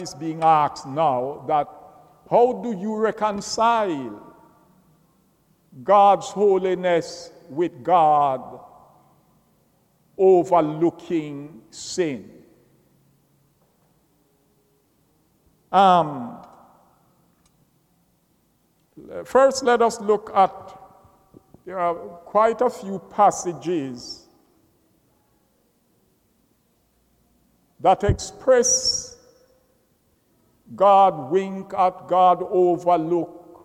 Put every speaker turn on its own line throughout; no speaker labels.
is being asked now, that how do you reconcile God's holiness with God overlooking sin? First, let us look at, there are quite a few passages that express God wink at, God overlook,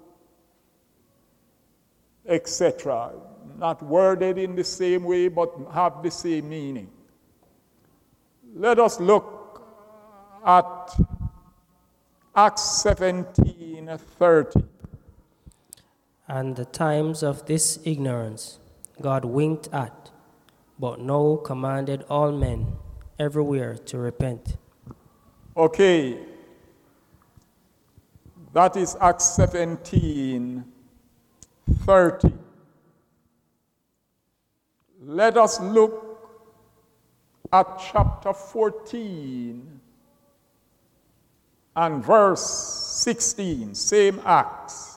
etc. Not worded in the same way, but have the same meaning. Let us look at Acts 17:30.
And the times of this ignorance God winked at, but now commanded all men everywhere to repent.
Okay, that is Acts 17:30. Let us look at chapter 14 and verse 16, same Acts.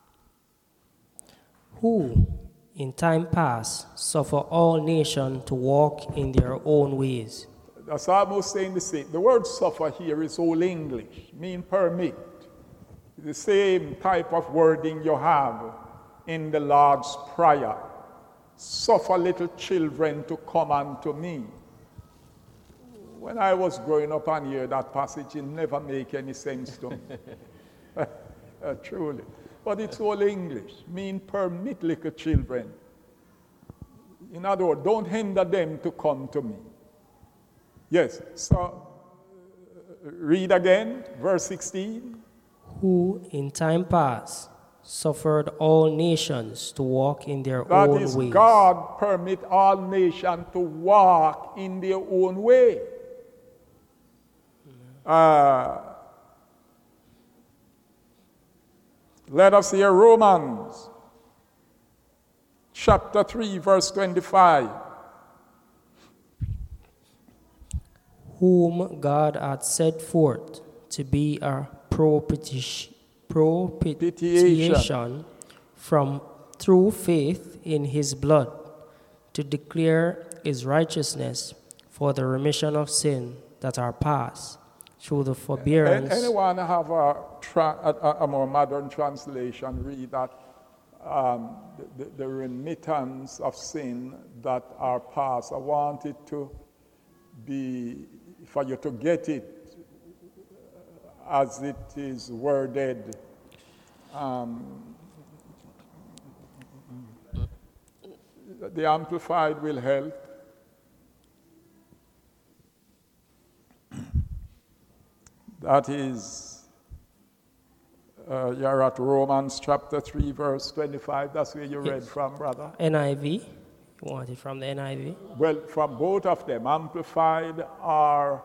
Who in time past suffer all nations to walk in their own ways.
That's almost saying the same. The word suffer here is Old English, mean permit. The same type of wording you have in the Lord's Prayer. Suffer little children to come unto me. When I was growing up and hear that passage, it never make any sense to me. Truly. But it's Old English, mean permit little children. In other words, don't hinder them to come to me. Yes, so read again, verse 16.
Who in time past suffered all nations to walk in their own ways.
That is, God permit all nations to walk in their own way. Let us hear Romans chapter 3, verse 25.
Whom God hath set forth to be a propitiation from through faith in his blood, to declare his righteousness for the remission of sin that are past through the forbearance.
Anyone have a more modern translation? Read that the remittance of sin that are past. I want it to be, for you to get it as it is worded. The Amplified will help. That is, you're at Romans chapter 3, verse 25. That's where you read from, brother.
NIV? You want it from the NIV?
Well, from both of them, Amplified are...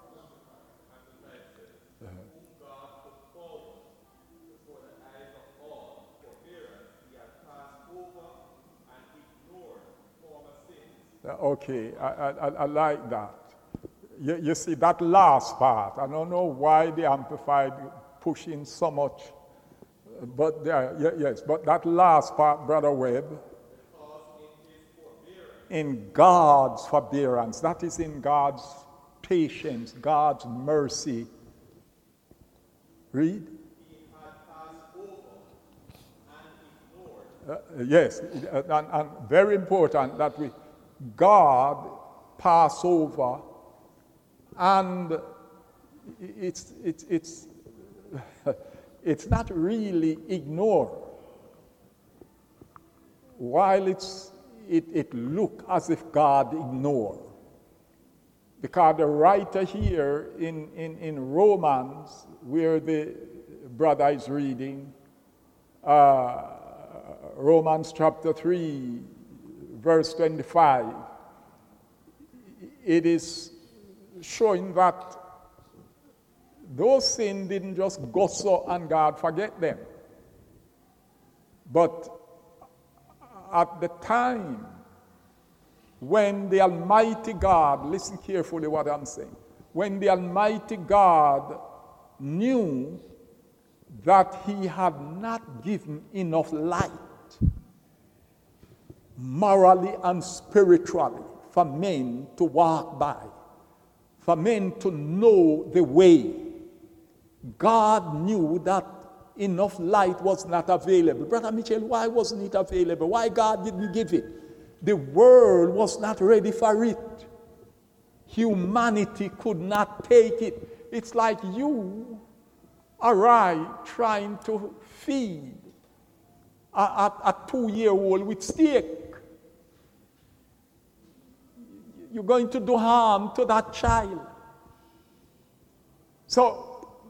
Okay, I like that. You see, that last part, I don't know why the Amplified pushing so much, but yes, but that last part, Brother Webb, in God's forbearance, that is in God's patience, God's mercy. Read. Yes, and very important that God pass over, and it's not really ignore, while it look as if God ignore, because the writer here in Romans, where the brother is reading, Romans chapter 3, verse 25, it is showing that those sins didn't just go so and God forget them. But at the time when the Almighty God, listen carefully what I'm saying, when the Almighty God knew that he had not given enough light, morally and spiritually, for men to walk by, for men to know the way. God knew that enough light was not available. Brother Mitchell, why wasn't it available? Why God didn't give it? The world was not ready for it. Humanity could not take it. It's like you or I trying to feed a 2-year-old with steak. You're going to do harm to that child. So,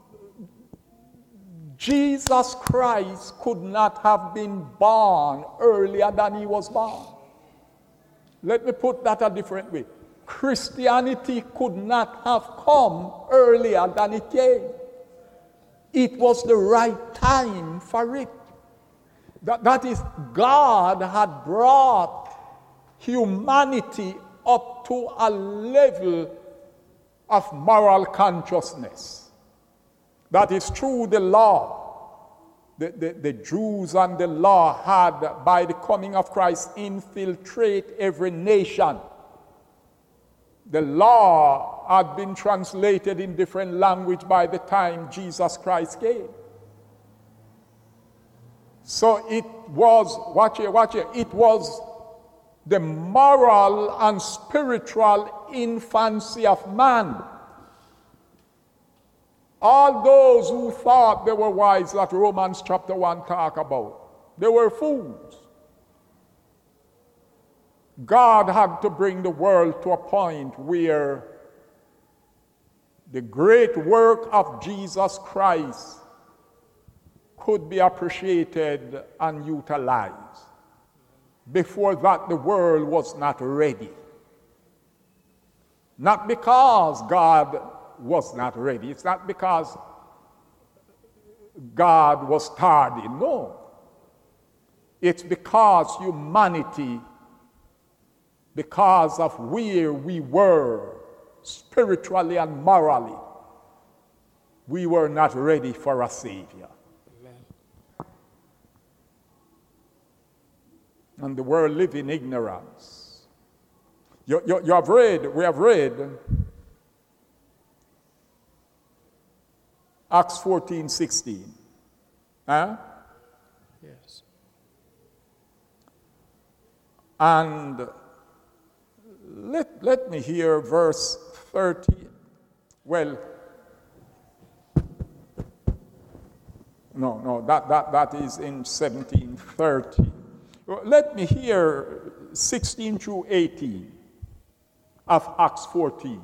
Jesus Christ could not have been born earlier than he was born. Let me put that a different way. Christianity could not have come earlier than it came. It was the right time for it. That is, God had brought humanity up to a level of moral consciousness. That is through the law. The Jews and the law had, by the coming of Christ, infiltrate every nation. The law had been translated in different language by the time Jesus Christ came. So it was, watch here, it was the moral and spiritual infancy of man. All those who thought they were wise that Romans chapter 1 talk about, they were fools. God had to bring the world to a point where the great work of Jesus Christ could be appreciated and utilized. Before that, the world was not ready. Not because God was not ready. It's not because God was tardy. No. It's because humanity, because of where we were spiritually and morally, we were not ready for a Savior. Amen. And the world lived in ignorance. We have read Acts 14:16. Huh?
Yes.
And let me hear verse 30. Well, no, that is in 17:30. Let me hear 16 through 18 of Acts 14.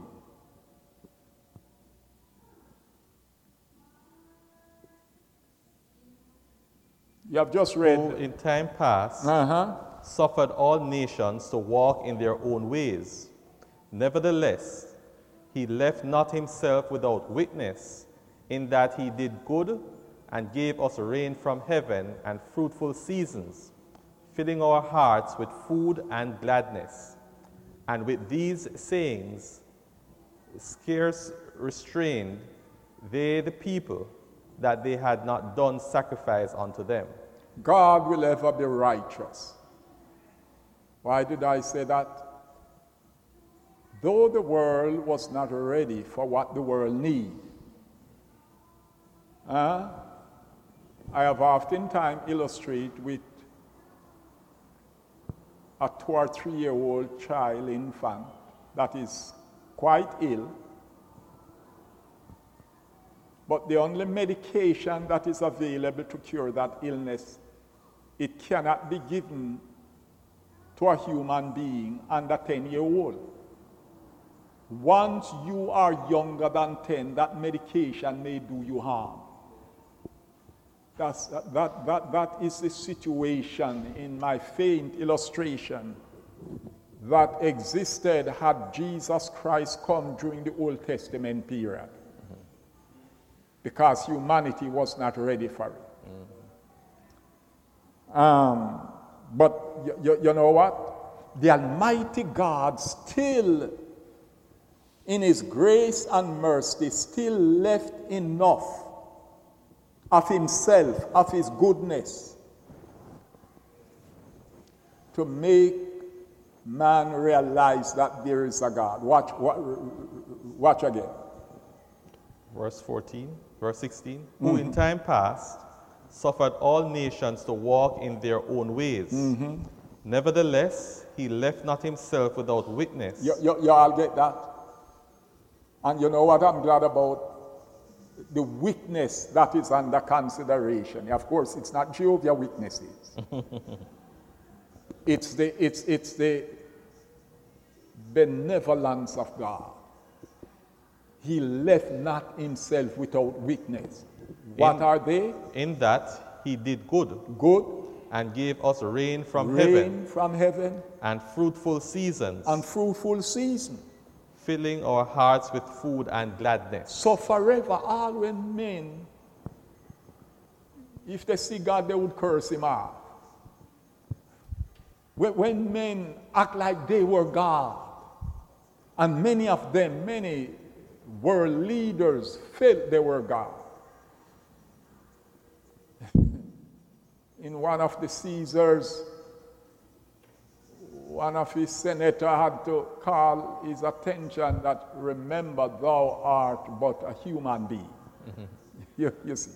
You have just read.
Who in time past suffered all nations to walk in their own ways. Nevertheless, he left not himself without witness, in that he did good and gave us rain from heaven and fruitful seasons, filling our hearts with food and gladness. And with these sayings, scarce restrained they the people, that they had not done sacrifice unto them.
God will ever be righteous. Why did I say that? Though the world was not ready for what the world needs, I have oftentimes illustrated with a 2 or 3-year-old child, infant, that is quite ill. But the only medication that is available to cure that illness, it cannot be given to a human being under 10-year-old. Once you are younger than 10, that medication may do you harm. That is the situation in my faint illustration that existed had Jesus Christ come during the Old Testament period. Because humanity was not ready for it. But you know what? The Almighty God still in his grace and mercy, still left enough of himself, of his goodness, to make man realize that there is a God. Watch again.
Verse 16. Who in time past suffered all nations to walk in their own ways. Nevertheless, he left not himself without witness.
You all get that? And you know what I'm glad about? The witness that is under consideration. Of course, it's not Jehovah's Witnesses. It's the benevolence of God. He left not himself without witness. What are they?
In that he did good.
Good.
And gave us rain from
heaven.
And fruitful seasons. Filling our hearts with food and gladness.
So forever, all when men, if they see God, they would curse him out. When men act like they were God, and many of them, many world leaders felt they were God. In one of the Caesars, one of his senators had to call his attention that, remember, thou art but a human being. You see.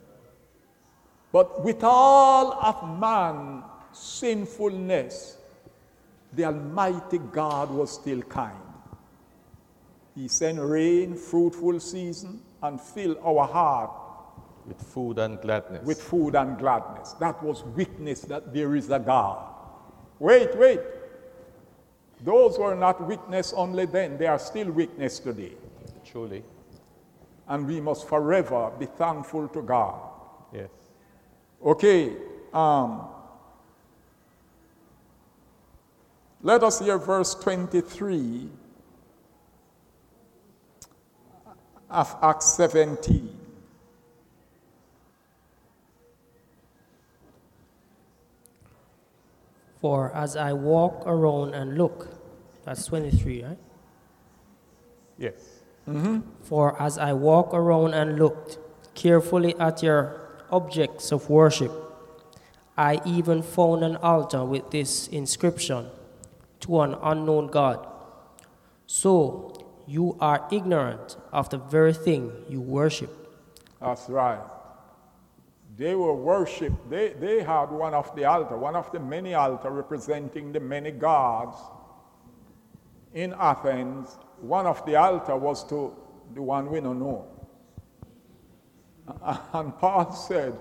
But with all of man's sinfulness, the Almighty God was still kind. He sent rain, fruitful season, and filled our heart
with food and gladness.
That was witness that there is a God. Wait. Those were not witness only then, they are still witness today.
Truly.
And we must forever be thankful to God.
Yes.
Okay. Let us hear verse 23 of Acts 17.
For as I walk around and look, that's 23, right?
Yes.
For as I walk around and looked carefully at your objects of worship, I even found an altar with this inscription, to an unknown God. So you are ignorant of the very thing you worship.
That's right. They were worshipped. They had one of the many altars representing the many gods. In Athens, one of the altars was to the one we don't know. And Paul said,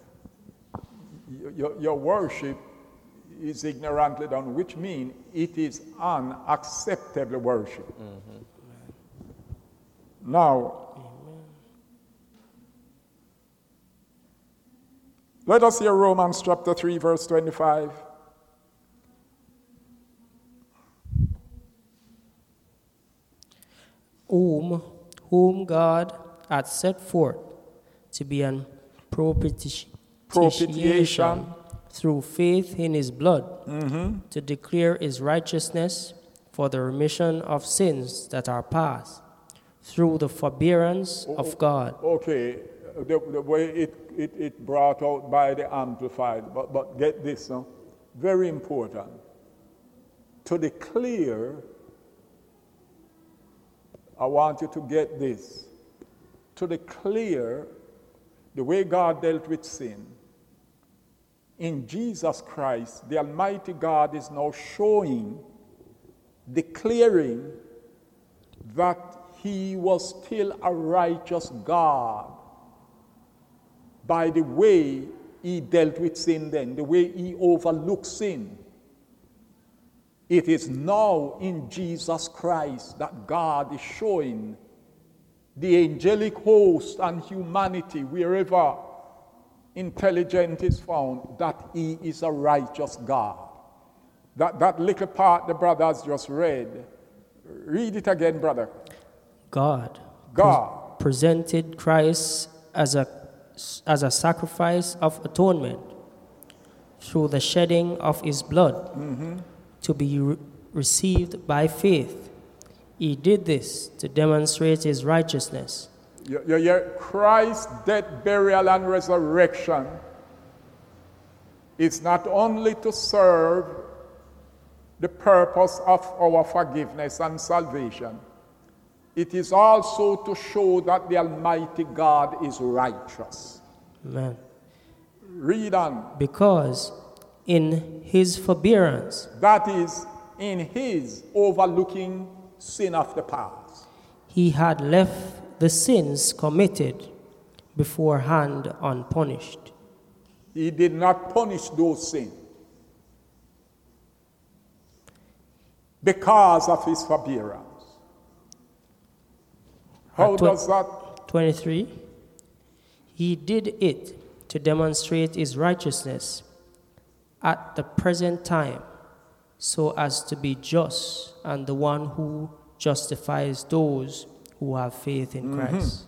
your worship is ignorantly done, which means it is unacceptable worship. Now, let us hear Romans chapter 3, verse 25.
Whom God hath set forth to be an propitiation through faith in his blood, to declare his righteousness for the remission of sins that are past, through the forbearance of God.
Okay, the way it brought out by the Amplified, but get this, no? Very important. To declare, I want you to get this. To declare the way God dealt with sin, in Jesus Christ, the Almighty God is now declaring that he was still a righteous God by the way he dealt with sin then, the way he overlooked sin. It is now in Jesus Christ that God is showing the angelic host and humanity, wherever intelligence is found, that he is a righteous God. That little part the brothers just read, read it again, brother.
God presented Christ as a sacrifice of atonement through the shedding of his blood, to be received by faith. He did this to demonstrate his righteousness.
Christ's death, burial, and resurrection is not only to serve the purpose of our forgiveness and salvation, it is also to show that the Almighty God is righteous.
Amen.
Read on.
Because in his forbearance,
that is, in his overlooking sin of the past,
he had left the sins committed beforehand unpunished.
He did not punish those sins because of his forbearance. How does that?
23. He did it to demonstrate his righteousness at the present time, so as to be just and the one who justifies those who have faith in Christ.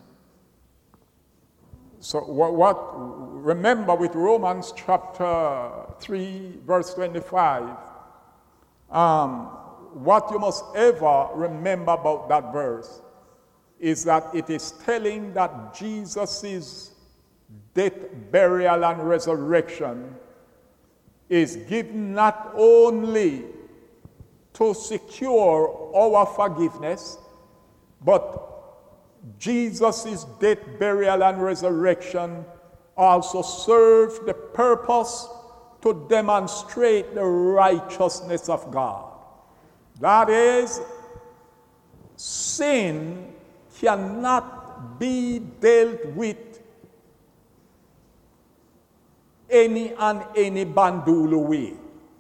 So remember with Romans chapter 3 verse 25, what you must ever remember about that verse is that it is telling that Jesus' death, burial, and resurrection is given not only to secure our forgiveness, but Jesus' death, burial, and resurrection also serve the purpose to demonstrate the righteousness of God. That is, sin cannot be dealt with any bandulu way.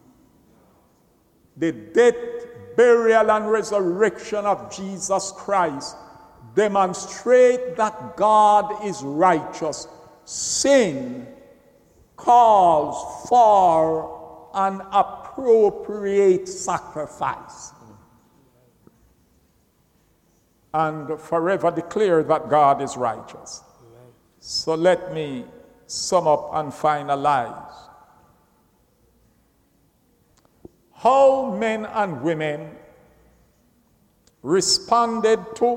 The death, burial, and resurrection of Jesus Christ demonstrate that God is righteous. Sin calls for an appropriate sacrifice and forever declare that God is righteous. Amen. So let me sum up and finalize. How men and women responded to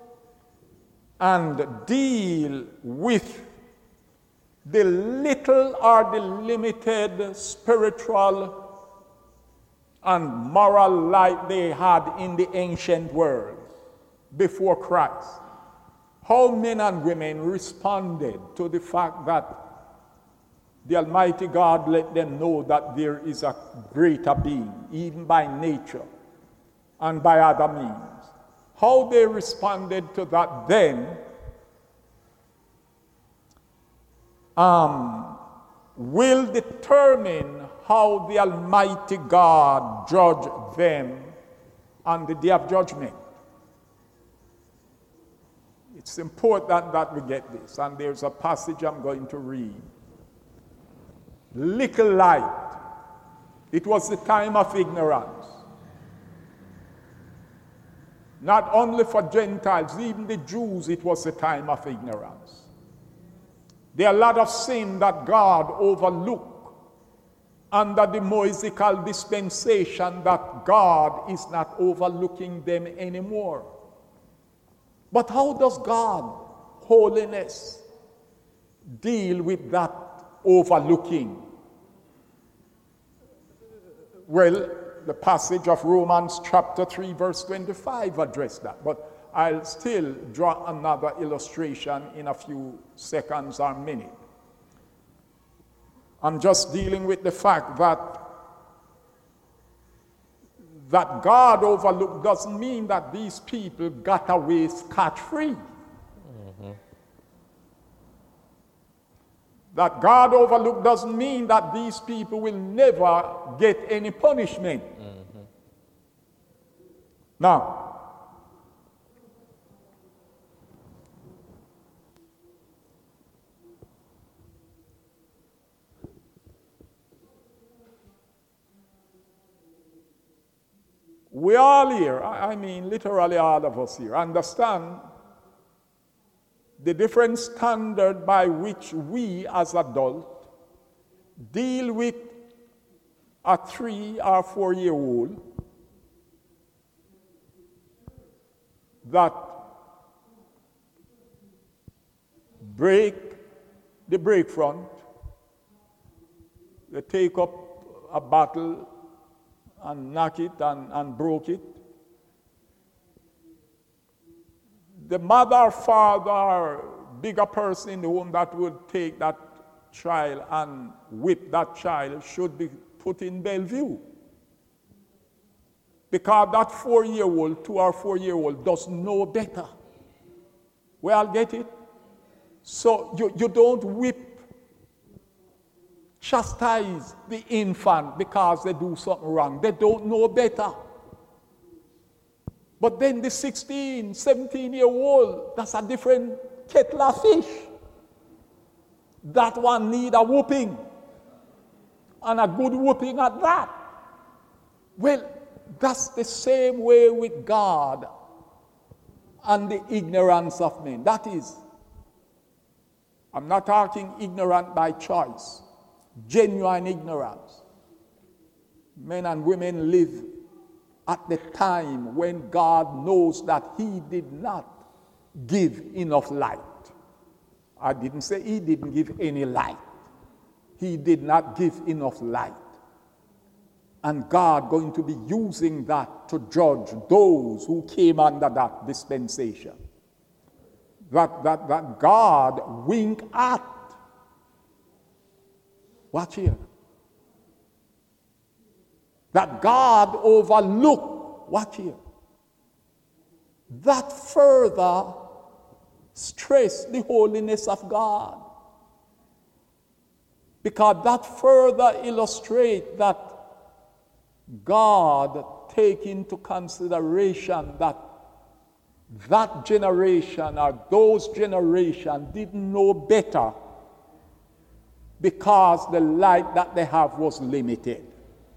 and deal with the little or the limited spiritual and moral light they had in the ancient world before Christ. How men and women responded to the fact that the Almighty God let them know that there is a greater being, even by nature and by other means. How they responded to that then will determine how the Almighty God judge them on the day of judgment. It's important that we get this, and there's a passage I'm going to read. Little light. It was the time of ignorance. Not only for Gentiles, even the Jews, it was a time of ignorance. There are a lot of sin that God overlooked under the Mosaical dispensation that God is not overlooking them anymore. But how does God, holiness, deal with that overlooking? Well, the passage of Romans chapter 3 verse 25 addressed that. But I'll still draw another illustration in a few seconds or minute. I'm just dealing with the fact that God overlooked doesn't mean that these people got away scot-free. Mm-hmm. That God overlooked doesn't mean that these people will never get any punishment. Mm-hmm. Now, we all here, I mean literally all of us here, understand the different standard by which we as adults deal with a 3 or 4 year old that break the break front, they take up a battle and knock it and broke it. The mother or father or bigger person in the home that would take that child and whip that child should be put in Bellevue. Because that 4-year-old, 2 or 4-year-old doesn't know better. Well, get it? So you don't whip, chastise the infant because they do something wrong. They don't know better. But then the 16, 17-year-old, that's a different kettle of fish. That one need a whooping. And a good whooping at that. Well, that's the same way with God and the ignorance of men. That is, I'm not talking ignorant by choice, genuine ignorance. Men and women live at the time when God knows that He did not give enough light. I didn't say He didn't give any light. He did not give enough light. And God going to be using that to judge those who came under that dispensation. That God wink at. Watch here. That God overlook. Watch here. That further stress the holiness of God. Because that further illustrates that God take into consideration that generation or those generation didn't know better because the light that they have was limited.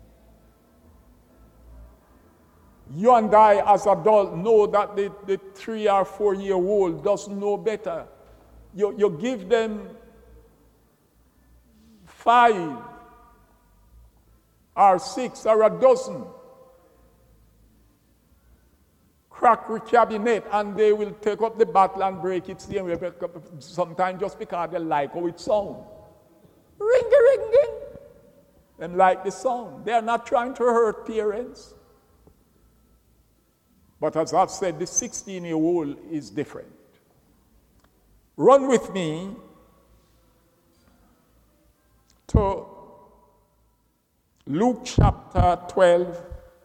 You and I as adults know that the 3 or 4-year-old doesn't know better. You give them 5 or 6 or a dozen crockery cabinet and they will take up the battle and break it sometimes just because they like how it sounds. Ring-a-ring-ding. They like the sound. They are not trying to hurt parents. But as I've said, the 16-year-old is different. Run with me to Luke chapter 12,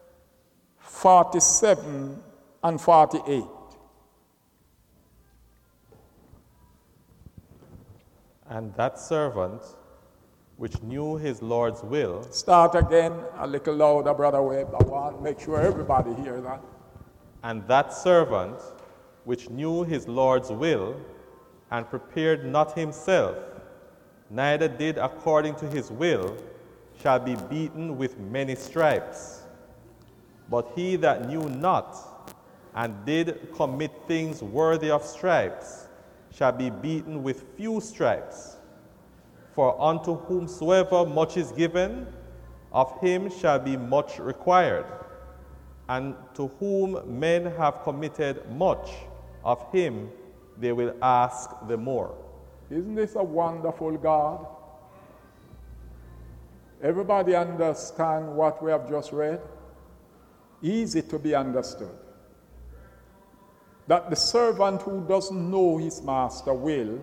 47 and 48.
And that servant, which knew his Lord's will.
Start again a little louder, Brother Webb. I want to make sure everybody hears that.
And that servant, which knew his Lord's will, and prepared not himself, neither did according to his will, shall be beaten with many stripes. But he that knew not, and did commit things worthy of stripes, shall be beaten with few stripes. For unto whomsoever much is given, of him shall be much required. And to whom men have committed much, of him they will ask the more.
Isn't this a wonderful God? Everybody understand what we have just read? Easy to be understood. That the servant who doesn't know his master will,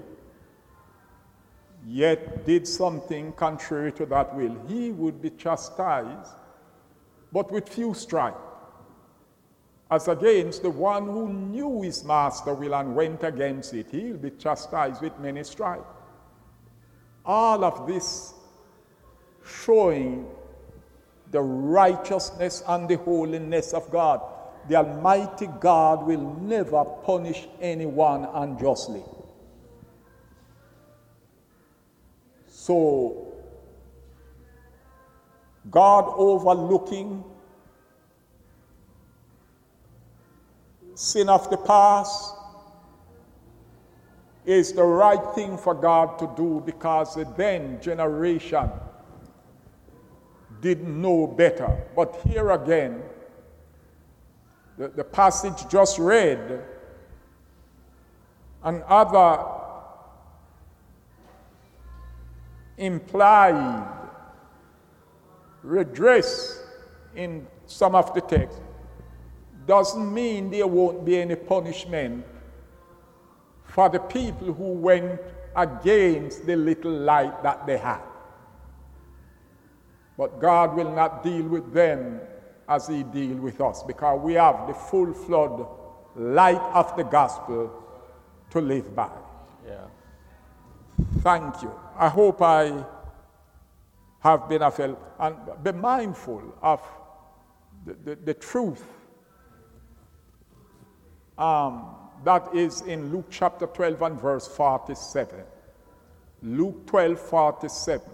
yet did something contrary to that will, he would be chastised, but with few stripes. As against the one who knew his master will and went against it, he'll be chastised with many stripes. All of this showing the righteousness and the holiness of God. The Almighty God will never punish anyone unjustly. So, God overlooking sin of the past is the right thing for God to do, because the then generation didn't know better. But here again, the passage just read and other implied redress in some of the text doesn't mean there won't be any punishment for the people who went against the little light that they had. But God will not deal with them as he deals with us, because we have the full flood light of the gospel to live by.
Yeah.
Thank you. I hope I have been of help. And be mindful of the truth that is in Luke chapter 12 and verse 47. Luke 12:47.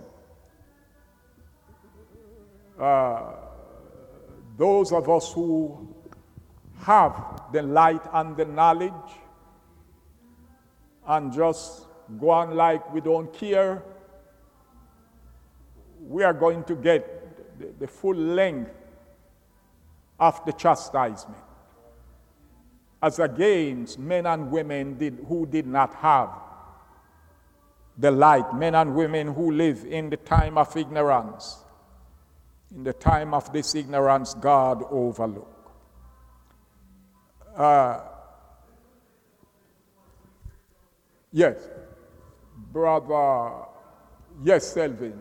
Those of us who have the light and the knowledge and just go on like we don't care, we are going to get the full length of the chastisement, as against men and women who did not have the light, men and women who live in the time of ignorance. In the time of this ignorance, God overlooked. Yes, brother. Yes, Selvin.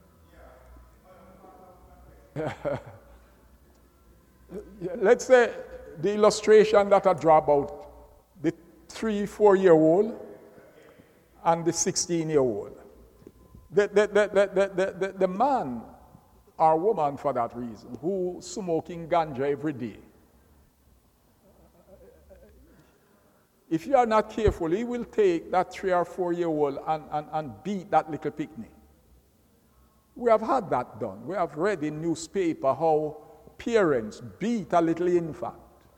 Let's say the illustration that I draw about the 3-4-year-old and the 16-year-old. The man or woman, for that reason, who smoking ganja every day, if you are not careful, he will take that 3 or 4-year-old and beat that little picnic. We have had that done. We have read in newspaper how parents beat a little infant.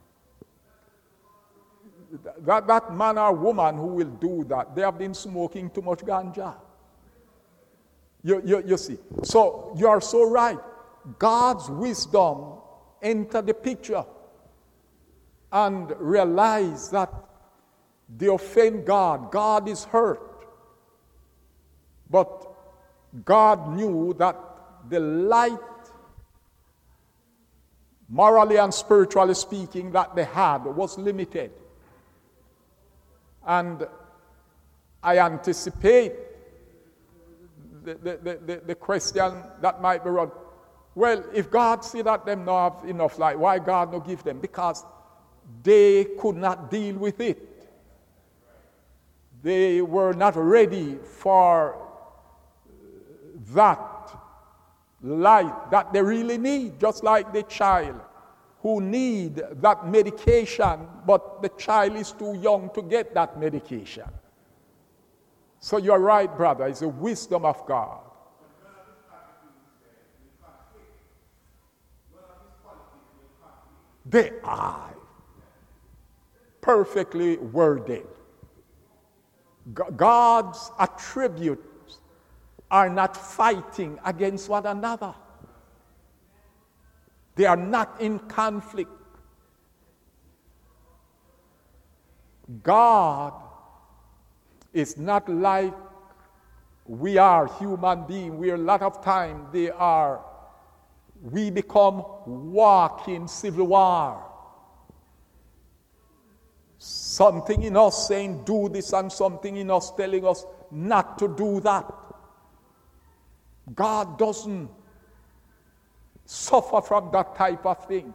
That man or woman who will do that, they have been smoking too much ganja. You see. So you are so right. God's wisdom enter the picture and realize that they offend God. God is hurt. But God knew that the light, morally and spiritually speaking, that they had was limited. And I anticipate the question that might be run. Well, if God see that them not have enough light, why God not give them? Because they could not deal with it. They were not ready for that light that they really need, just like the child who need that medication, but the child is too young to get that medication. So you're right, brother. It's the wisdom of God. They are perfectly worded. God's attributes are not fighting against one another. They are not in conflict. God is not like we are human beings. We are a lot of time we become walking civil war. Something in us saying do this and something in us telling us not to do that. God doesn't suffer from that type of thing.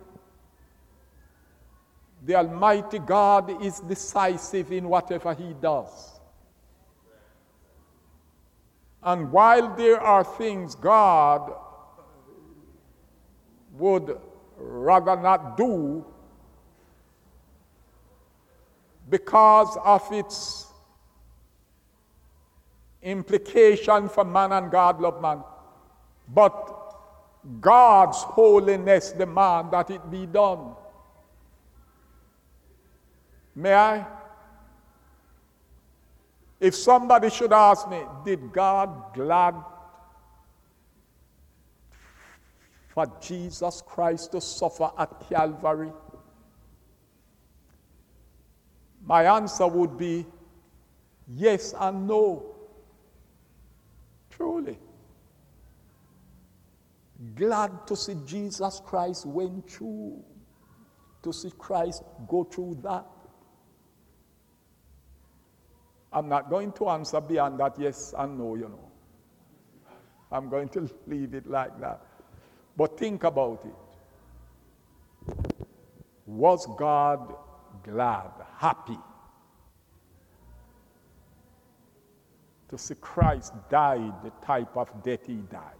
The Almighty God is decisive in whatever he does. And while there are things God would rather not do because of its implication for man, and God love man, but God's holiness demands that it be done. May I? If somebody should ask me, did God glad for Jesus Christ to suffer at Calvary? My answer would be Yes and no. Truly. Glad to see Jesus Christ went through, to see Christ go through that. I'm not going to answer beyond that yes and no, you know. I'm going to leave it like that. But think about it. Was God glad, happy to see Christ died the type of death he died?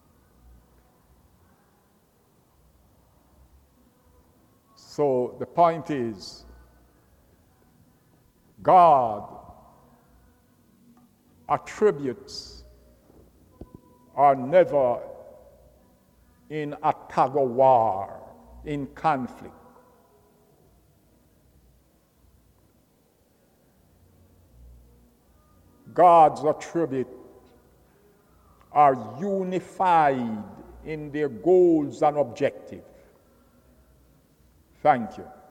So the point is, God attributes are never in a tug of war, in conflict. God's attributes are unified in their goals and objectives. Thank you.